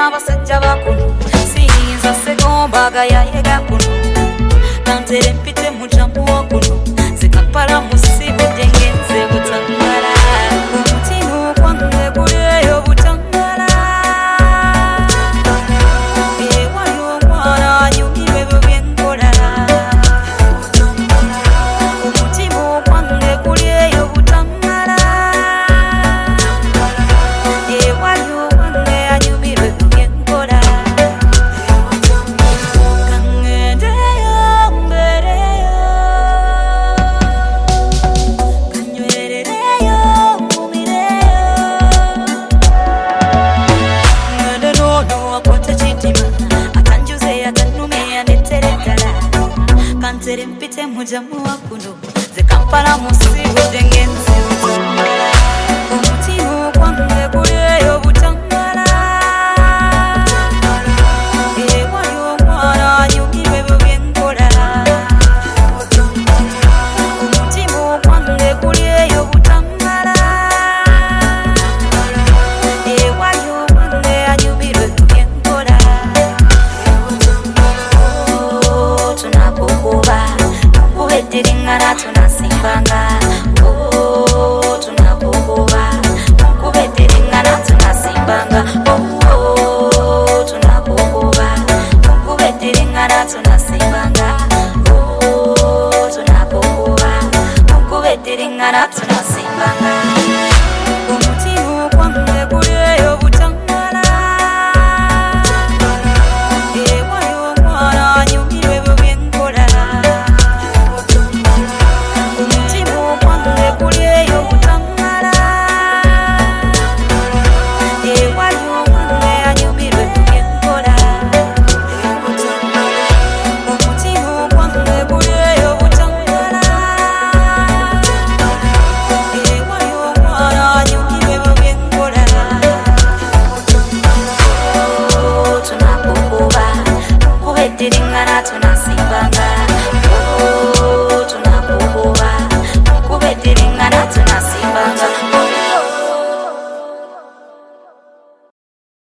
n'abasajja bakuno siyinza segombaga yayega kuno nantere mpite mu jamu wakuno zikampala musibudde ngenze butangala umutima kwange guleyo butangala ewali omwana anyumirwe byo byenkola umutima kwange guleyo butangala ewali omwana anyumirwe byo byenkola kangendeyo mbereyo kanywerereyo mumireyo ngende nono akwate kitima akanjuze atanume anetere ddala kantere mpite mu jamu wakuno ze Kampala musibudde ngenze